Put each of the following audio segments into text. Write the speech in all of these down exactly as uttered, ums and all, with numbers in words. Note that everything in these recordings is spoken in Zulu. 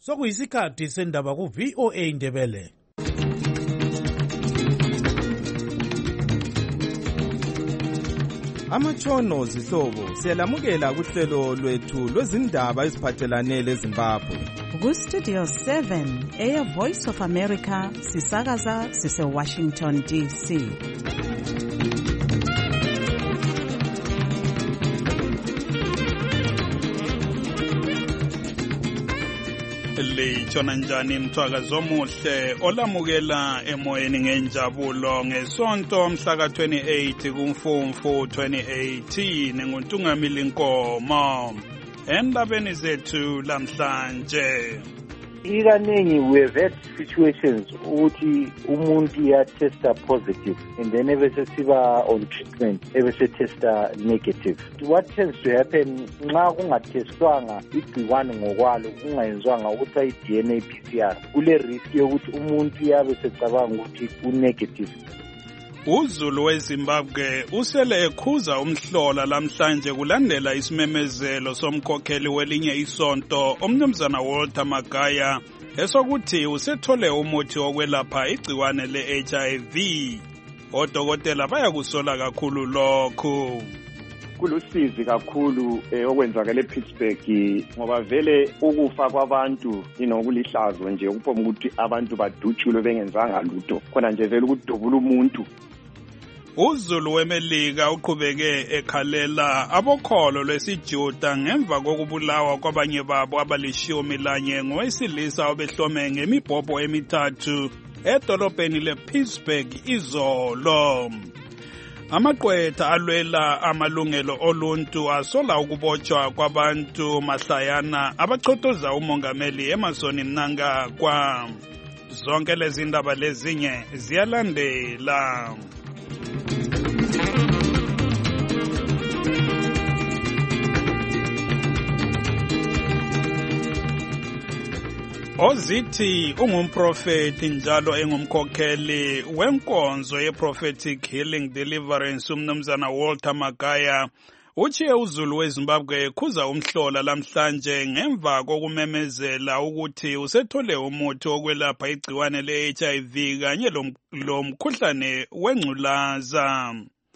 Sokuyisikhathi sendaba ku V O A Ndebele. Amatshono zihlobo siyalamukela kuhlelo lwethu lwezindaba eziphathelane leZimbabwe. Ku Studio seven eya Voice of America sisakaza sise Washington D C. Litshona njani mthwakazi omuhle olamukela emoyeni ngenjabulo ngesonto mhla ka twenty-eight kuMfumfu twenty eighteen nguNtungamili Nkomo endabeni zethu lamhlanje. Ikaningi we have had situations ukuthi umuntu ya testa positive and then ebese siba on treatment ebese testa negative. What tends to happen nxa kungatestwanga igciwane ngokwalo kungayenzwanga ukuthi i D N A P C R kule risk yokuthi umuntu yabe secabanga ukuthi u negative. uZulu weZimbabwe usele ekhuza umhlola lamhlanje kulandela isimemezelo somkhokheli welinye isonto umnumzana Walter Magaya esokuthi usethole umuthi wokwelapha igciwane le-H I V. Odokotela bayakusola kakhulu lokhu. Kulusizi kakhulu okwenzakala ePittsburgh ngoba vele ukufa kwabantu inokulihlazo nje ukuphoma ukuthi abantu badutshulwe bengenzanga lutho khona nje vele ukudubula umuntu. uZulu weMelika uqhubeke ekhalela abokholo lwesiJuda ngemva kokubulawa kwabanye babo abalishumi lanye ngowesilisa obehlome ngemibhobho emithathu edolobheni lePittsburgh izolo. Amaqwetha alwela amalungelo oluntu asola ukubotshwa kwabantu mahlayana abachotoza umongameli Emmerson Mnangagwa. Zonke lezi ndaba lezinye ziyalandela. Ozithi ungumprofeti njalo engumkhokheli wenkonzo ye-Prophetic Healing Deliverance umnumzana Walter Magaya uchiye uZulu weZimbabwe ekhuza umhlola lamhlanje ngemva kokumemezela ukuthi usethole umuthi wokwelapha igciwane le-H I V kanye lomkhuhlane wengculaza.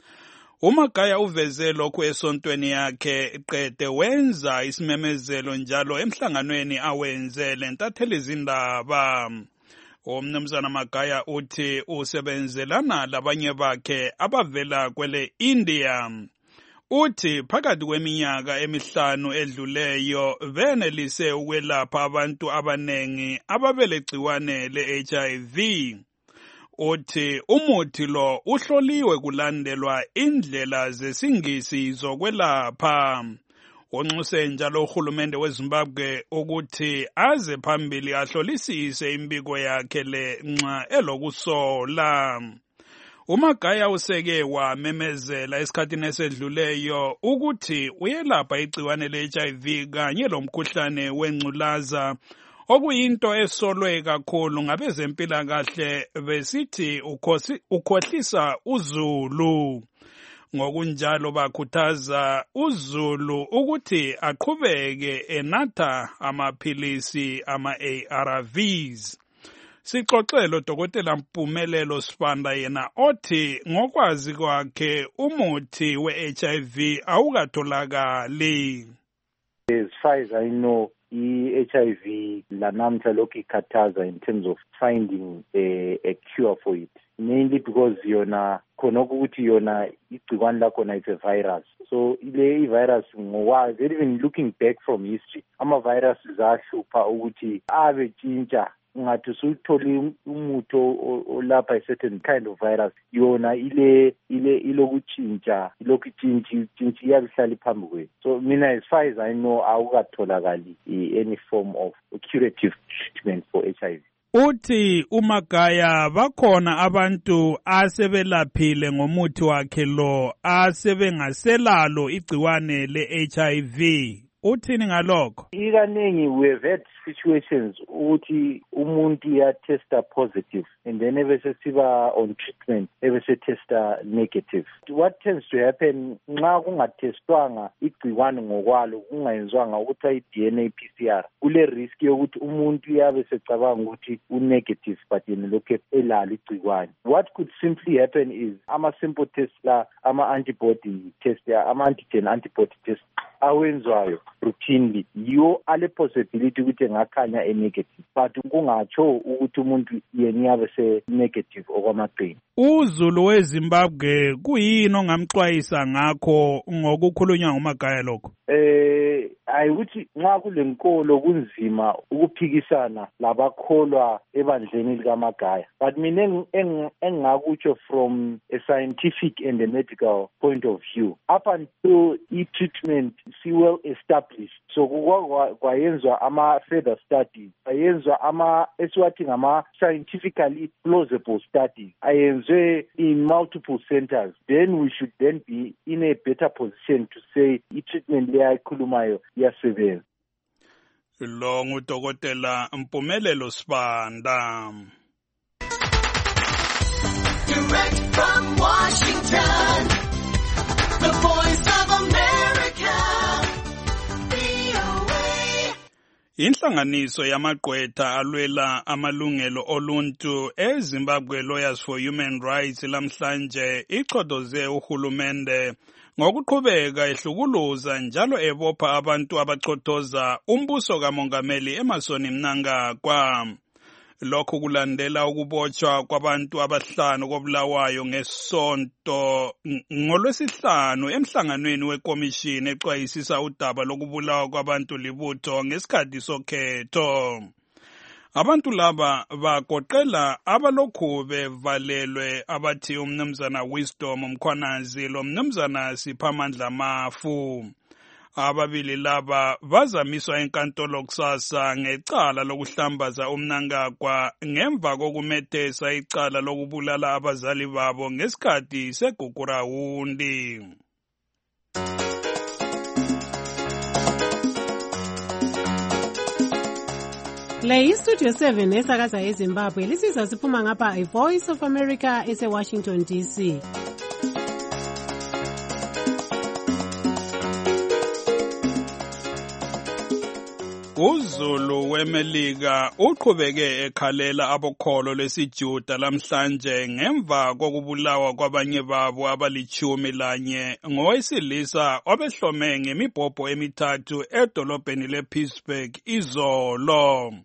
uMagaya uveze lokhu esontweni yakhe qede wenza isimemezelo njalo emhlanganweni awenze lentatheli izindaba. Umnumzana Magaya uthi usebenzelana labanye bakhe abavela kwele India. Uthi phakathi kweminyaka emihlanu edluleyo benelise ukwelapha abantu abanengi ababelegciwane le-H I V. Uthi umuthi lo uhloliwe kulandelwa indlela zesingisi zokwelapha. Unxuse njalo uhulumende weZimbabwe ukuthi aze phambili ahlolisise imbiko yakhe le nxa elokusola. uMagaya useke wamemezela esikhathini esedluleyo ukuthi uyelapha igciwane le-H I V kanye lomkhuhlane wengculaza okuyinto esolwe kakhulu ngabezempilakahle besithi ukhohlisa uZulu. Ngokunjalo bakhuthaza uZulu ukuthi aqhubeke enatha amaphilisi ama-A R Vs. Sixoxelo Dokotela Mpumelelo Sibanda yena othi ngokwazi kwakhe umuthi we-H I V awukatholakali. As far as I know, i-H I V lanamhla lokhu ikhathaza in terms of finding a, a cure for it, mainly because yona khona ukuthi yona igciwane lakhona is a virus. So ile virus ngokwazi, even looking back from history, ama-virus zahlupha ukuthi abe tshintsha ngathi usuthole umuthi olapha a certain kind of virus yona ile ile ilokutshintsha ilokutshintsha tshintsha iyahlala phambi kwethu. So mina as far as I know awukatholakali any form of curative treatment for H I V. Uthi uMagaya bakhona abantu asebelaphile ngomuthi wakhe lo asebengaselalo igciwane le-H I V uthini ngalokho? Ikaningi we have had situations ukuthi umuntu ya testa positive and then ebese siba on treatment ebese testa negative. What tends to happen nxa kungatestwanga igciwane ngokwalo kungayenzwanga ukuthi ayi D N A P C R kule risk yokuthi umuntu yabe secabanga ukuthi u negative but yena lokho elalo igciwane. What could simply happen is ama simple tests la ama antibody test ama antigen antibody test awenzwayo routinely yiwo ale possibility ukuthi ngakhanya e negative but kungatsho ukuthi umuntu yena yabe se negative okwamaqini. uZulu weZimbabwe kuyini ongamxwayisa ngakho ngokukhulunywa nguMagaya lokho? Eh ayukuthi nxa kulenkolo kunzima ukuphikisana labakholwa ebandleni likaMagaya, but mina engakutsho from a scientific and a medical point of view up until i-treatment si well established, so kwayenzwa ama further studies, ayenzwa ama esiwathi ngama scientifically plausible studies, ayenzwe in multiple centers, then we should then be in a better position to say i-treatment le ayikhulumayo iyasebenza. Lo ngudokotela Mpumelelo Sibanda. Direct from Washington, the Voice of America, V O A. Inhlanganiso yamagqwetha alwela amalungelo oluntu eZimbabwe Lawyers for Human Rights lamhlanje ichodoze uhulumende ngokuqhubeka ehlukuluza njalo ebopha abantu abachothoza umbuso kamongameli Emmerson Mnangagwa. Lokhu kulandela ukubotshwa kwabantu abahlanu kobulawayo ngesonto ngolwesihlanu emhlanganweni wekomishini exwayisisa udaba lokubulawa kwabantu libutho ngesikhathi sokhetho. Abantu laba bagoqela abalokhu bevalelwe abathi umnumzana Wisdom Mkhwanazi lo mnumzana Siphamandla Mafu. Ababili laba bazamiswa enkantolo kusasa ngecala lokuhlambaza uMnangagwa ngemva kokumethesa icala lokubulala abazali babo ngesikhathi segugurawundi. Le iStudio seven esakaza eZimbabwe lisiza siphuma ngapha iVoice of America ese-Washington D C. uZulu weMelika uqhubeke ekhalela abokholo lesiJuda lamhlanje ngemva kokubulawa kwabanye babo abalichumi lanye ngowesilisa obehlome ngemibhobho emithathu edolobheni lePittsburgh izolo.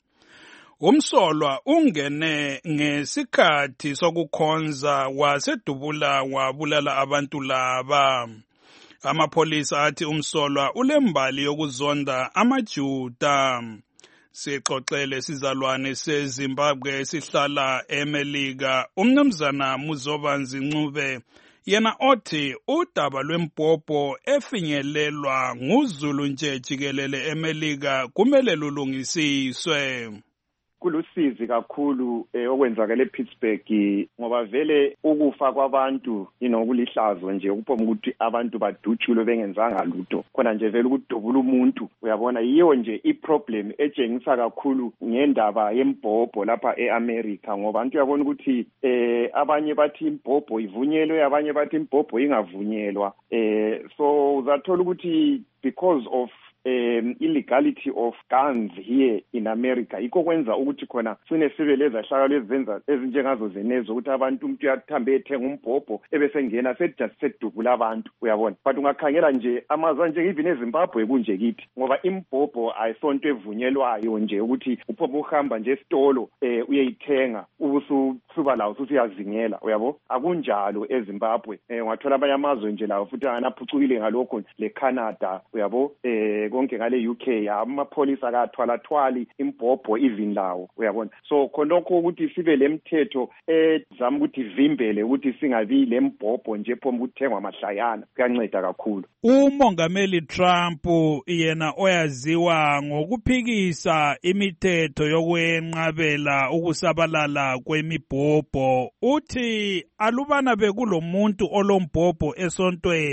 Umsolwa ungene ngesikhathi sokukhonza wasedubula wabulala abantu laba. Amapolisa athi umsolwa ulembali yokuzonda amaJuda. Sixoxele sizalwane seZimbabwe sihlala eMelika umnumzana Muzobanzi Ncube yena othi udaba lwembhobho efinyelelwa nguZulu nje jikelele eMelika kumele lulungisiswe. Kulusizi kakhulu eh, okwenzakala ePittsburgh ngoba vele ukufa kwabantu inokulihlazo nje ukuphoma ukuthi abantu badutshulwe bengenzanga lutho khona nje vele ukudubula umuntu uyabona yiyo nje iproblem etshengisa kakhulu ngendaba yembhobho lapha eAmerica ngoba abantu uyabona ukuthi eh abanye bathi imbhobho ivunyelwe abanye bathi imbhobho ingavunyelwa eh so uzathola ukuthi because of um illegality of guns here in America iko kwenza ukuthi khona sine sibe lezahlakalo ezenza ezinjengazo zenezo ukuthi abantu umuntu uyathambe ethenga umbhobho ebesengena just sedubula abantu uyabona but ungakhangela nje amazwe nje even eZimbabwe kunje kithi ngoba imbhobho ayisonto evunyelwayo nje ukuthi uphoma uhamba nje esitolo eh uyeyithenga ubusuba lawo futhi uyazingela uyabo akunjalo eZimbabwe eh ungathola abanye amazwe nje lawo futhi anaphucukile ngalokho le Canada uyabo eh konke ngale U K amapolisa akathwala thwali imbhobho even lawo uyabona so khonokho ukuthi sibe lemthetho ezama ukuthi vimbele ukuthi singabi lembhobho nje phoma ukuthengwa amahlayana kuyanceda kakhulu. Umongameli Trump yena oyaziwa ngokuphikisa imithetho yokwenqabela ukusabalala kwemibhobho uthi alubana bekulomuntu olombhobho esontweni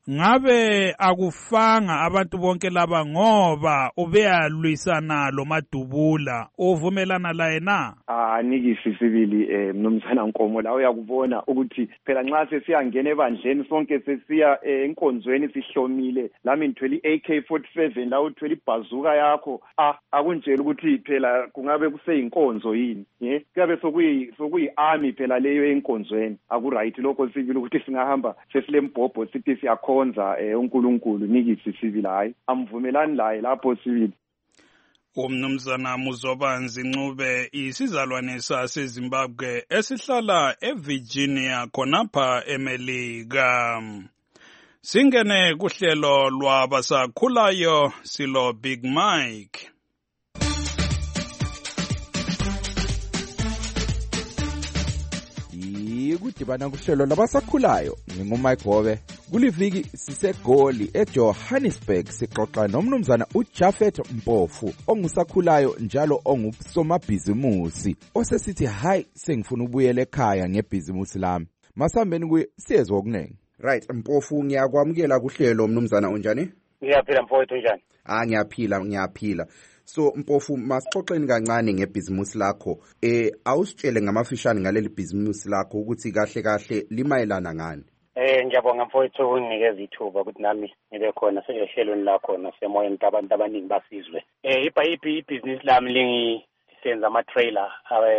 ngabe akufanga abantu bonke laba ngoba ubeyalwisana lo Madubula uvumelana laye na? Ah nikisi sibili eh mnumzana Nkomo la uyakubona ukuthi phela nxa sesiyangena ebandleni sonke sesiya enkonzweni sihlomile lami ngithwele i-A K forty-seven la uthwele ibhazuka yakho ah akunjela ukuthi phela kungabe kuseyinkonzo yini ye kuyabe sokuyi sokuyi army phela leyo enkonzweni aku right lokho sibili ukuthi singahamba sesilembhobho sithi siyakhonza eh uNkulunkulu nikisi sibili hayi amvumelani laye lapho sibili. Umnumzana Muzobanzi Ncube isizalwane saseZimbabwe esihlala eVirginia khonapha eMelika. Singene kuhlelo lwabasakhulayo silo Big Mike. Kudibana kuhlelo labasakhulayo ngingumike Hobe kuliviki sisegoli eJohannesburg sixoxa nomnumzana uJafet Mpofu ongusakhulayo njalo ongusomabhizimusi osesithi hayi sengifuna ubuyela ekhaya ngebhizimusi lami masambeni kuye siyezwa okunenge. Right Mpofu ngiyakwamukela kuhlelo mnumzana unjani? Ngiyaphila mfowethu njani? Ah ngiyaphila ngiyaphila. So Mpofu masixoxeni kancane ngebhizimusi lakho eh awusitshele ngamafishane ngaleli bhizimusi lakho ukuthi kahle kahle limayelana ngani. Eh ngiyabonga mfowethu unginikeza ithuba ukuthi nami ngibe khona sehlelweni lakho nasemoyeni abantu abaningi basizwe. Eh ibhayipi ibusiness lami lingisenza ama trailer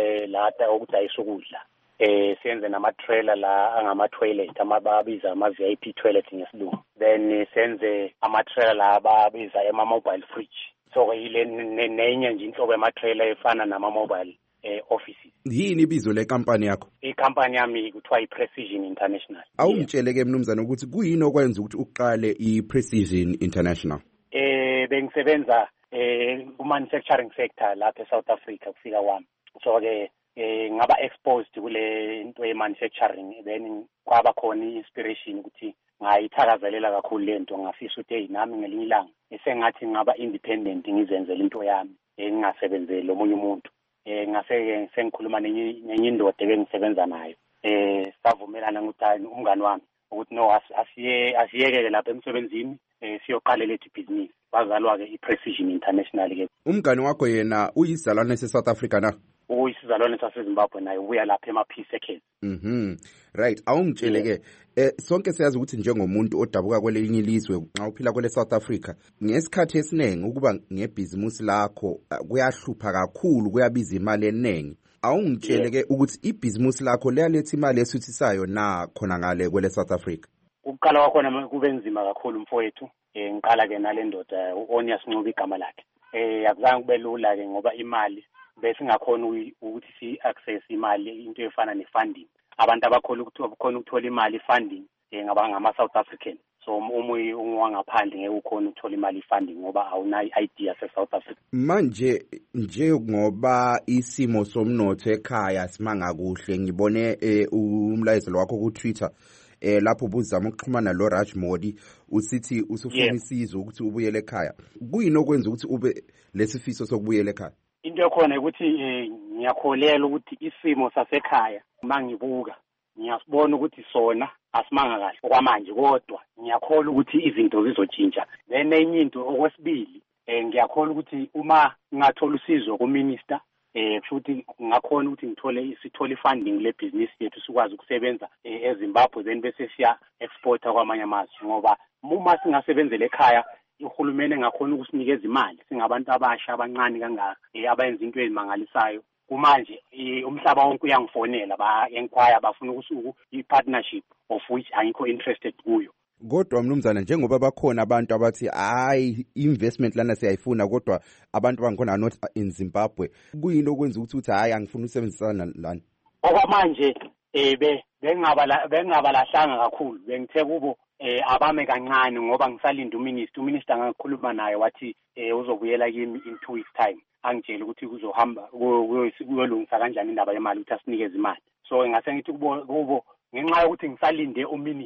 lata okudayisa ukudla. Eh senze nama trailer la angama toilet amababiza ama V I P toilet ngesilungu. Then senze ama trailer la ababiza ama mobile fridge. So ile nenye nje inhlobo yama trailer efana nama mobile eh offices. Yini ibizo le company yakho? I-company yami kuthiwa i-Precision International. Awungitsheleke mnumzana ukuthi kuyini okwenza ukuthi uqale i-Precision International? Eh bengisebenza eh ku-manufacturing sector lapha eSouth Africa kufika kwami. So ke eh ngaba exposed kule into ye-manufacturing then kwaba khona i-inspiration ukuthi ngayithakazelela kakhulu lento ngafisa ukuthi hey nami ngelinye ilanga esengathi ngaba independent ngizenzele into yami engingasebenzeli omunye umuntu. Eh ngase sengikhuluma nenye indoda bengisebenza nayo eh savumelana ukuthi umngani wami ukuthi no asiye asiyeke lapha emsebenzini eh siyoqala lethi business bazalwa ke iPrecision International ke. Umngani wakho yena uyizalwane seSouth Africa na? Uyisizalwane saseZimbabwe naye ubuya lapha emaPeace Acres. Mhm. Right awungitshele ke eh sonke siyazi ukuthi njengomuntu odabuka kwelinye ilizwe nxa uphila kwele South Africa ngesikhathi esinengi ukuba ngebhizimusi lakho kuyahlupha kakhulu kuyabiza imali eningi. Awungitshele ke ukuthi ibhizimusi lakho leyaletha imali esuthisayo na khona ngale kwele South Africa? Ukuqala kwakhona kube nzima kakhulu mfowethu. Eh ngiqala ke nale ndoda uOnias Ncube igama lakhe. Eh akuzange kube lula ke ngoba imali bese ngakhona ukuthi si access imali into efana ne-funding. Abantu abakhona ukuthi abakhona ukuthola imali funding eh ngaba ngama South African. So umoya ungwangaphandle ngeke ukhona ukuthola imali funding ngoba awuna I D yase South Africa. Manje nje ngoba isimo somnotho ekhaya simanga kuhle ngibone umlayezelo wakho ku Twitter eh lapho ubuzama ukuxhumana lo Raj Modi usithi usufuna isizo ukuthi ubuyele ekhaya. Kuyini okwenza ukuthi ube lesifiso sokubuyela ekhaya? Into ekhona ukuthi ngiyakholela ukuthi isimo sasekhaya mangibuka ngiyasibona ukuthi sona asimanga kahle okwamanje kodwa ngiyakhola ukuthi izinto zizotshintsha. Then enye into okwesibili eh ngiyakhola ukuthi uma ngathola usizo kuminister eh futhi ngakhona ukuthi ngithole isithole funding le business yethu sikwazi ukusebenza eZimbabwe then bese siya exporta kwamanye amazwe ngoba uma singasebenzele ekhaya uhulumeni engakhona ukusinikeza imali singabantu abasha abancane kangaka abayenza into ezimangalisayo. Kumanje umhlaba wonke uyangifonela ba enquire bafuna ukusuku i-partnership of which angikho interested kuyo. Kodwa mnumzana njengoba bakhona abantu abathi hayi investment lana siyayifuna kodwa abantu bangikhona not in Zimbabwe kuyini okwenza ukuthi uthi hayi angifuna usebenzisana lana? Okwamanje eh be bengaba bengabalahlanga kakhulu bengithe kubo eh abame kancane ngoba ngisalinda uminister uminister angakhuluma naye wathi eh uzobuyela kimi in two weeks time angitshela ukuthi kuzohamba kuyolungisa kanjani indaba yemali ukuthi asinikeze imali. So ngase ngithi kubo kubo ngenxa yokuthi ngisalinde uminister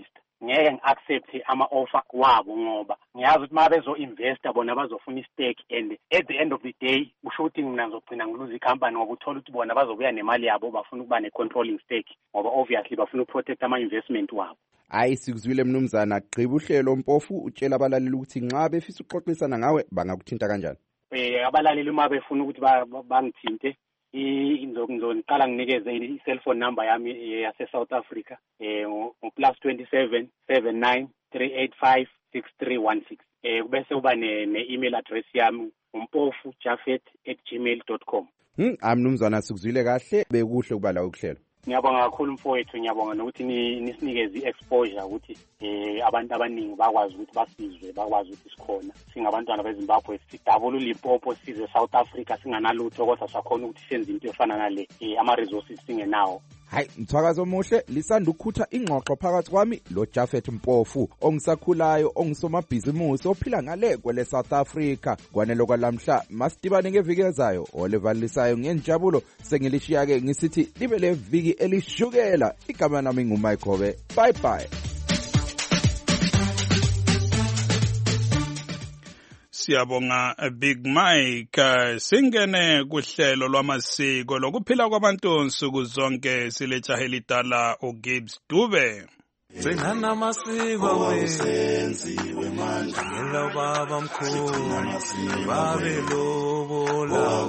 ngeke ngi-accept ama-offer wabo ngoba ngiyazi ukuthi uma bezo-investa bona bazofuna i-stake and at the end of the day kusho ukuthi mina ngizogcina ngiluza ikhampani ngoba uthola ukuthi bona bazobuya nemali yabo bafuna ukuba ne-controlling stake ngoba obviously bafuna ukuprotect ama-investment wabo. Hayi sikuzwile mnumzana, gqiba uhlelo Mpofu, utshela abalaleli ukuthi nxa befisa ukuxoxisana ngawe bangakuthinta kanjani? Eh abalaleli uma befuna ukuthi bangithinte ngizoniqala nginikeze i-cellphone number yami yase-South Africa eh plus twenty-seven seven nine three eight five six three one six eh bese uba ne-email address yami umpofu jaffet at gmail dot com. Hmm, amnumzana sikuzwile kahle, bekuhle kuba la ukuhlelo. Ngiyabonga kakhulu mfowethu, ngiyabonga nokuthi nisinikeze i-exposure ukuthi eh abantu abaningi bakwazi ukuthi basizwe, bakwazi ukuthi sikhona singabantwana beZimbabwe sidabula uLimpopo size South Africa singanalutho kodwa sakhona ukuthi senze into efana nale eh ama resources singenawo. Hayi mthwakazo omuhle, lisanda ukukhutha ingxoxo phakathi kwami lo Jaffet Mpofu ongisakhulayo ongisomabhizimusi ophila ngale kwele South Africa. Kwanelo kwalamhla masitibane ngeviki ezayo olevalisayo ngenjabulo sengilishiya ke ngisithi libe le viki elishukela. Igama nami nguMike Hobe. Bye bye. Siyabonga Big Mike. Singene kuhlelo lwamasiko lokuphila kwabantu nsuku zonke silejahe lidala uGibbs Dube. Singana amasiko wesenziwe manje ngelo baba mkhulu babe lobola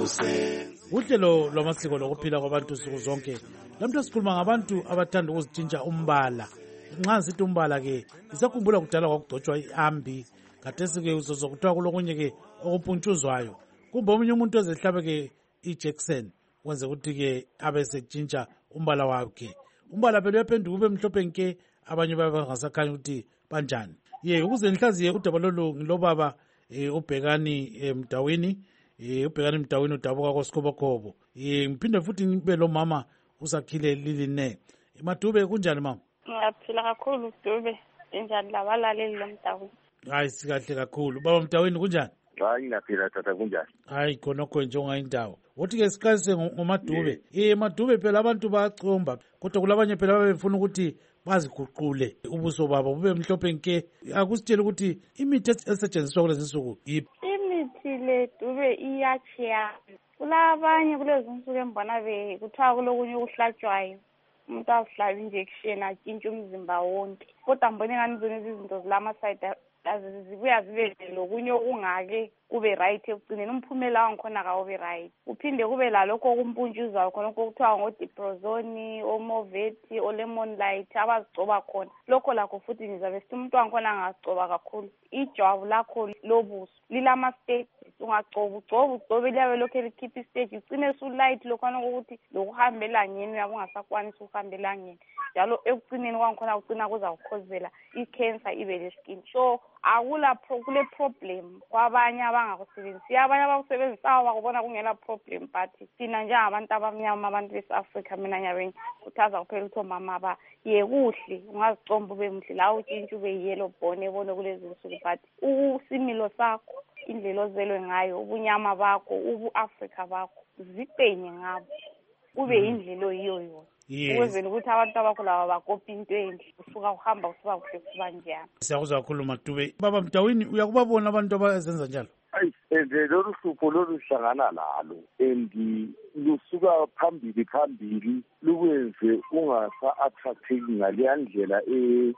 uhlelo lwamasiko lokuphila kwabantu nsuku zonke lamhla sikhuluma ngabantu abathanda ukuzitshintsha umbala. Nxa sithi umbala ke isakhumbula kudala kwakugcotshwa iambi kathesi ke uzozokuthiwa kulokunye ke okupuntshuzwayo kumbe omunye umuntu ezehlabe ke iJackson kwenze ukuthi ke abe setshintsha umbala wakhe. Umbala phela uyaphenduka ube mhlophe nke, abanye baba bangasakhanya ukuthi banjani. Ye ukuze nihlaziye udaba lolu ngilobaba eh ubhekani emdawini eh ubhekani emdawini udabuka kosikhobokobo. Eh ngiphinde futhi ngibe lo mama usakhile Liline. Madube kunjani mama? Ngiyaphila kakhulu Dube. Injani labalaleli lomdawini? Hayi sikahle kakhulu. Baba mdawini kunjani? Hayi ngiyaphila tata kunjani? Hayi khona kwenje ongayindawo. Wothi ke sikhase ngoMadube. Eh Madube phela abantu bayacomba kodwa kulabanye phela babefuna ukuthi baziguqule ubuso babo bube mhlophe nke. Akusitshela ukuthi imithi esetshenziswa kulezi insuku yiphi? Imithi le Dube iyachiya. Kulabanye kulezi insuku embona be kuthiwa kulokunye ukuhlatshwayo. Umuntu ahlaba injection atshintshe umzimba wonke. Kodwa mbone ngani zona izinto zilama side zibuya zibe lokunye okungake kube right ekugcineni umphumela wangikhona akawube right. Uphinde kube lalokho okumpuntshuzwayo khona okuthiwa ngodiprozone, omoveti, olemon light abazigcoba khona. Lokho lakho futhi ngizabe sithi umuntu wangikhona angagcoba kakhulu. Ijwabu lakho lobuso lilama stages, ungagcoba ugcoba ugcobe liyabe lokho likhipha istage ugcine su light lokhona ukuthi lokuhambela ngeni uyabo ungasakwanisa ukuhambela ngeni. Njalo ekugcineni kwangikhona ugcina kuza ukukhozela i-cancer ibe le skin. So akula kule problem kwabanye abangakusebenzisi, abanye abakusebenzisayo bakubona kungela problem but thina njengabantu abamnyama abantu bese-Africa mina nyabe ngikuthaza kuphela ukuthi omama ba ye kuhle ungazicomba ube muhle la utshintshe ube yellow bone ebone kulezi nsuku but usimilo sakho indlela ozelwe ngayo ubunyama bakho ubu-Africa bakho zipenye ngabo kube indlela oyiyo yona. Yes. Ukwenzela ukuthi abantu abakhula bakopi into enhle usuka uhamba usuka kuhle kuba njani. Siyakuzwa kakhulu Madube. Baba Mdawini uyakubabona abantu abazenza njalo? Hayi ende lolu hlupho lolu hlangana lalo endi lusuka phambili phambili lukwenze ungasa attracteki ngale ndlela eh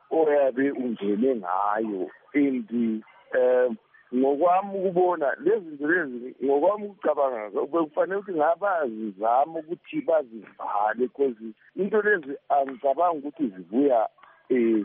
oyabe ungene ngayo endi eh ngokwami ukubona lezi zinto lezi ngokwami ukucabanga kufanele ukuthi ngabazizama ukuthi bazivale because into lezi angicabanga ukuthi zibuya eh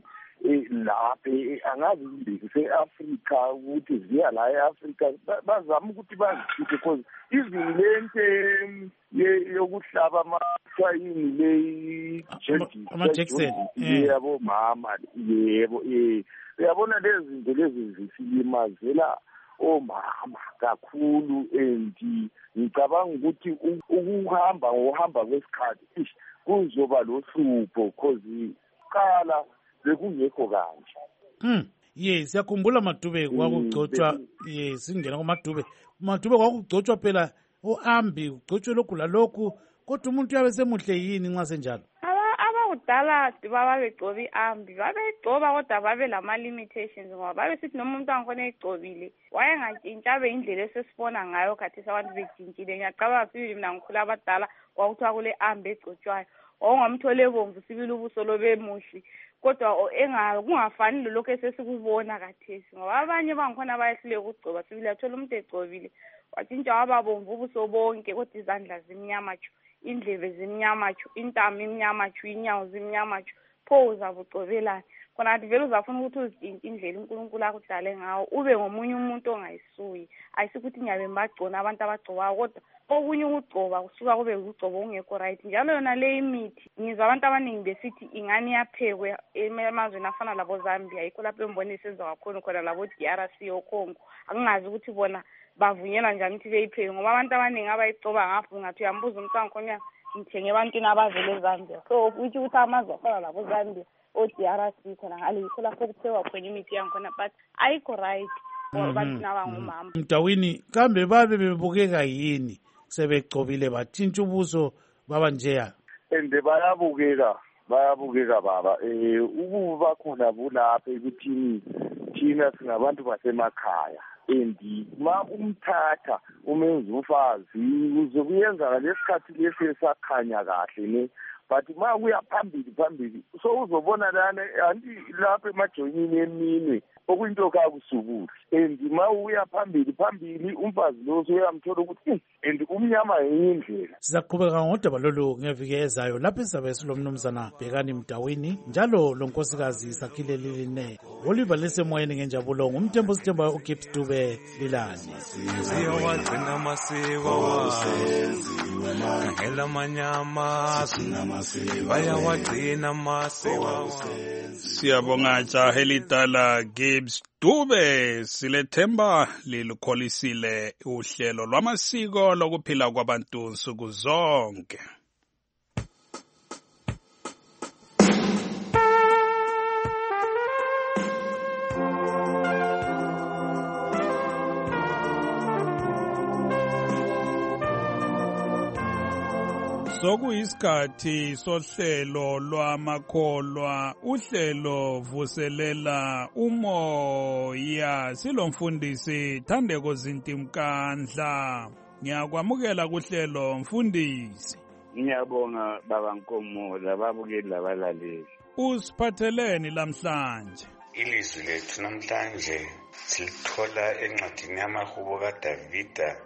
lapha angazi indiki se-Africa ukuthi ziya la e-Africa bazama ukuthi bazikhiphe because even lento yokuhlaba amatshayini le ama-Jackson yabo mama yebo eh uyabona lezi zinto lezi zisilimazela omama kakhulu and ngicabanga ukuthi ukuhamba ngohamba kwesikhathi kuzoba lohlupho because qala bekungekho kanje. Hmm. Yes, siyakhumbula Madube kwakugcotshwa yes singena kuMadube. Madube kwakugcotshwa phela oambi ugcotshwe lokhu lalokhu kodwa umuntu uyabe semuhle yini nxa senjalo? Aba kudala baba begcoba i-ambi babeyigcoba kodwa babe lama-limitations ngoba babesithi noma umuntu angikhona eyigcobile wayengatshintshi abe indlela esesibona ngayo khathesi abantu betshintshile. Ngiyacabanga sibili mina ngikhula abadala kwakuthiwa kule ambi egcotshwayo wawungamthole ebomvu sibili ubuso lobe muhle kodwa kungafani lolokhu esesikubona khathesi ngoba abanye bangikhona bayehluleka ukugcoba sibili athola umuntu egcobile watshintsha waba bomvu ubuso bonke kodwa izandla zimnyama tshu, indlebe zimnyama tshu, intamo imnyama tshu, inyawo zimnyama tshu, pho uzabe ucobelani khona athi vele uzafuna ukuthi uzitshintshe indlela uNkulunkulu akudale ngawo ube ngomunye umuntu ongayisuyi. Ayisikuthi ngiyabe mbagcona abantu abagcobayo kodwa okunye ukugcoba kusuka kube ukugcoba ungekho right. Njalo yona le imithi ngizwa abantu abaningi besithi ingani yaphekwe emazweni afana labo Zambia yikho lapho embona isenza kakhulu khona labo D R C oKongo. Angingazi ukuthi bona bavunyelwa njani ukuthi beyipheke ngoba abantu abaningi abayigcoba ngapho ngathi uyambuza umuntu angikhona ngithenge ebantwini abavele eZambia. So uthi ukuthi amazwe afana labo Zambia o D R C khona ngale yikho lapho kuphekwa khona imithi yangikhona but ayikho right for abantu nabangomama. Mdawini kambe babe bebukeka yini sebegcobile batshintsha ubuso baba njeya? Ende bayabukeka bayabukeka baba eh ukuba khona bulapha ekuthini thina singabantu basemakhaya endi ma umthatha umenza umfazi uzokuyenza lesikhathi lesi esakhanya kahle ne but ma kuya phambili phambili so uzobona lana anti lapha emajoyini emini okuyinto kakusubuli and ma uya phambili phambili umfazi lo uyamthola ukuthi and umnyama yindlela. Sizaqhubeka ngodaba lolu ngeviki ezayo lapho sizabe silomnumzana Bhekani Mdawini njalo lo nkosikazi Sakhile Liline Oliver lesemoyeni ngenjabulo ngumthembu sithemba uGibbs Dube Lilani. Siyawagcina amasiko wasenziwe manje elamanyama bayawagcina amasiko. Siyabonga jaha elidala Gibbs Dube silethemba lilukholisile uhlelo lwamasiko lokuphila kwabantu nsuku zonke. Sokuyisikhathi sohlelo lwamakholwa uhlelo vuselela umoya silomfundisi Thandeko Zintimkandla. Ngiyakwamukela kuhlelo mfundisi. Ngiyabonga baba Nkomo lababukeli labalaleli. Usiphatheleni lamhlanje? Ilizwi lethu namhlanje silithola encwadini yamahubo kaDavida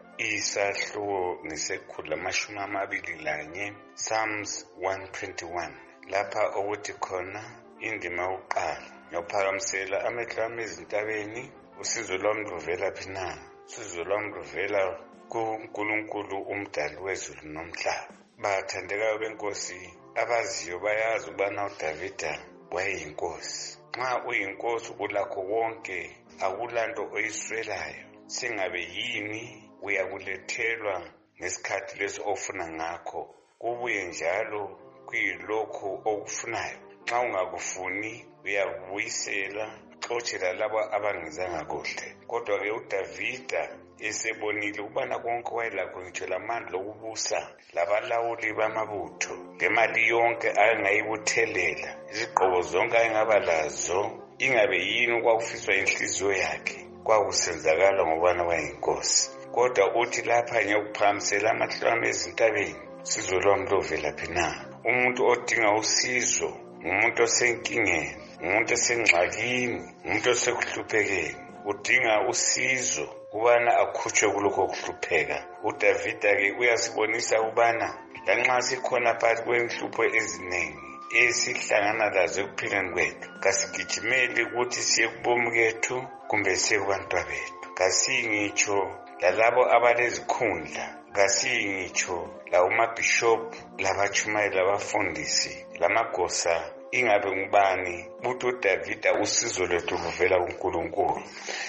isahluko ngesekhulu lamashumi amabili lanye Psalms one twenty-one lapha okuthi khona indima yokuqala ngophakamisela amehlo ami ezintabeni usizo lwami luvela phi na usizo lwami luvela kuNkulunkulu umdali wezulu nomhlaba. Bathandekayo benkosi abaziyo bayazi ubana uDavida wayeyinkosi. Nxa uyinkosi ulakho wonke akulanto oyiswelayo singabe yini uyakulethelwa ngesikhathi leso ofuna ngakho kubuye njalo kuyilokho okufunayo. Nxa ungakufuni uyabuyisela xothela labo abangenzanga kuhle. Kodwa ke uDavida esebonile ukubana konke wayelakho ngitsho lamandla okubusa labalawuli bamabutho ngemali yonke ayengayibuthelela izigqoko zonke ayengaba lazo ingabe yini okwakufiswa inhliziyo yakhe kwakusenzakala ngobana wayinkosi. Kodwa uthi lapha ngiyokuphakamisela amehlo ami ezintabeni usizo lwami lovela phi na. Umuntu odinga usizo ngumuntu osenkingeni, ngumuntu osengxakini, ngumuntu osekuhluphekeni udinga usizo kubana akhutshwe kulokho kuhlupheka. uDavida-ke uyasibonisa ukubana lanxa sikhona phakathi kwenhlupho eziningi esihlangana lazo ekuphileni kwethu kasigijimeli ukuthi siye kubomu kethu kumbe siye kubantwabethu. Kasingitsho lalabo abalezikhundla, kasingitsho lawumabhishophu labatshumayeli labafundisi lamagosa ingabe ngubani buthi uDavida usizo lwethu luvela kuNkulunkulu.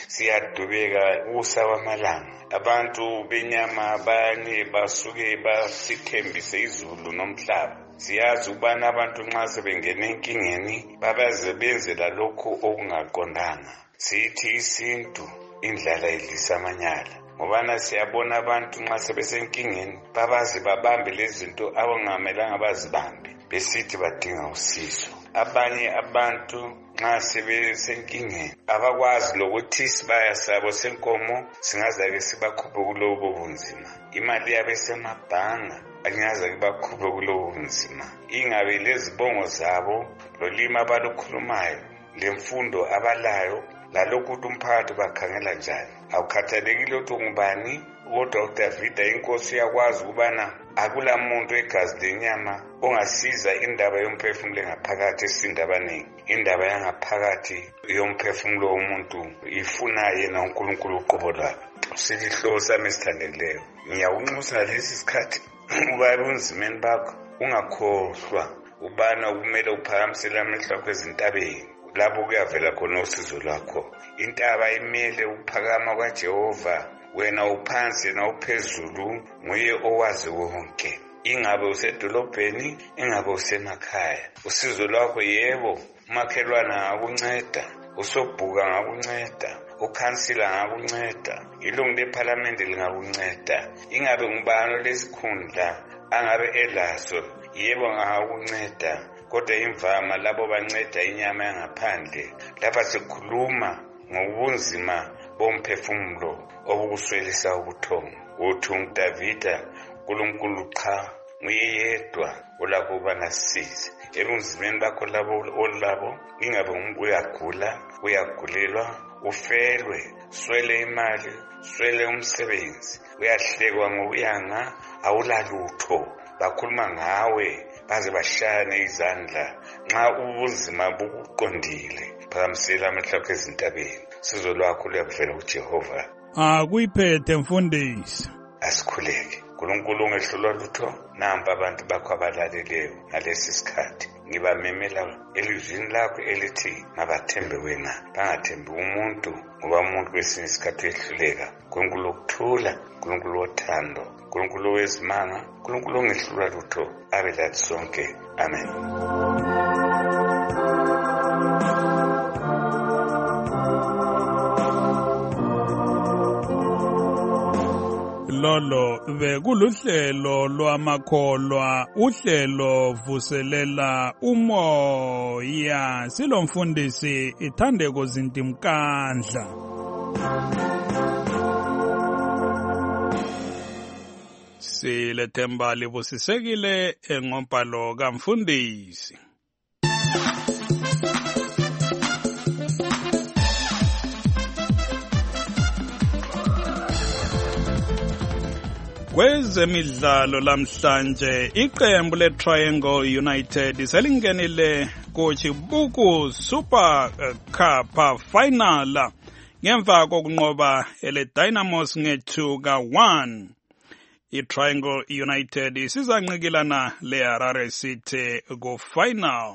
Siyadubeka ukusa amalanga abantu benyama abanye basuke basithembise izulu nomhlaba. Siyazi ukubana abantu nxa sebengena enkingeni babaze benzela lokho okungaqondanga. Sithi isintu indlala idlisa amanyala ngobana siyabona abantu nxa sebesenkingeni babazi babambe lezi zinto abangamelanga bazibambe. besithi badinga usizo. Abanye abantu nxa sebesenkingeni abakwazi lokuthi isibaya sabo senkomo singazake sibakhuphe kulobo bunzima. Imali yabe semabhanga angaze bakhuphe kulobo bunzima. Ingabe lezibongo zabo lolimi abalukhulumayo lemfundo abalayo lalokhu umphakathi bakhangela njani. Awukhathalekile ukuthi ungubani, kodwa uDavida inkosi yakwazi ukubana akula muntu egazi lenyama ongasiza indaba yomphefumulo ngaphakathi esinda abaningi. Indaba yangaphakathi yomphefumulo womuntu ifuna yena uNkulunkulu uqobo lwakhe. Silihloko sami esithandeleyo, ngiyakunxusa lesi sikhathi uba ebunzimeni bakho ungakhohlwa ubana kumele uphakamisele amehlo akho ezintabeni lapho kuyavela khona usizo lwakho. Intaba imele ukuphakama kwaJehova, wena uphansi na uphezulu nguye owazi wonke. Ingabe usedolobheni, ingabe usemakhaya, usizo lwakho yebo umakhelwana ngakunceda, usobhuka ngakunceda, ukhansila ngakunceda, ilungu lephalamende lingakunceda. Ingabe ngubani lesikhundla angabe elaso, yebo ngakunceda. Kodwa imvama labo banceda inyama yangaphandle. Lapha sikhuluma ngobunzima bomphefumulo obukuswelisa ubuthongo. Uthi uDavida uNkulunkulu cha nguye yedwa olapho banasize. Ebunzimeni bakho labo olabo, ingabe umuntu uyagula, uyagulelwa, ufelwe, swele imali, swele umsebenzi, uyahlekwa ngokuyanga, awulalutho, bakhuluma ngawe baze bashane izandla. Nxa ubunzima bukuqondile, phakamisela amehlo akho ezintabeni. Sizo lwakho luyavela kuJehova. Akuyiphethe mfundisi. Asikhuleke. uNkulunkulu ungehlulwa lutho. Namba abantu bakho abalaleleyo ngalesi sikhathi. Ngibamemela elizwini lakho elithi mabathembe wena, bangathembi umuntu, ngoba umuntu kwesinye isikhathi uyehluleka. uNkulunkulu ukuthula, uNkulunkulu wothando, uNkulunkulu wezimanga, uNkulunkulu ongehlulwa lutho, abe lathi sonke. Amen. Lolo bekuluhlelo lwamakholwa, uhlelo vuselela umoya. Silomfundisi Ithandeko Zintimkandla. Silethemba libusisekile engompalo kamfundisi. Kwezemidlalo lamhlanje iqembu leTriangle United selingenile kuChibuku Super Cup final ngemva kokunqoba ele Dynamos nge-two ka one. iTriangle United sizanqikilana leHarare City ku final.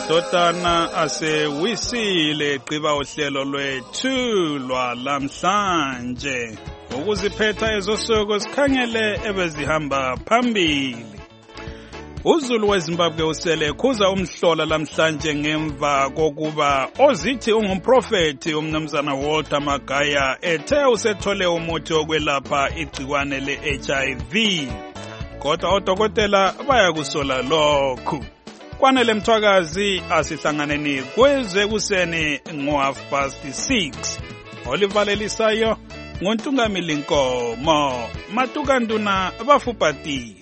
madodana asewisile gqiba uhlelo lwethu lwalamhlanje. Ukuziphetha ezosuku sikhangele ebezihamba phambili. uZulu weZimbabwe usele khuza umhlola lamhlanje ngemva kokuba ozithi ungumprofeti umnumzana Walter Magaya ethe usethole umuthi wokwelapha igciwane le-H I V. Kodwa odokotela bayakusola lokhu. Kwanele Mthwakazi asihlanganeni kwezwe kuseni ngo half past six. Olivalelisayo ngontungamili Nkomo, Matukanduna bafupati.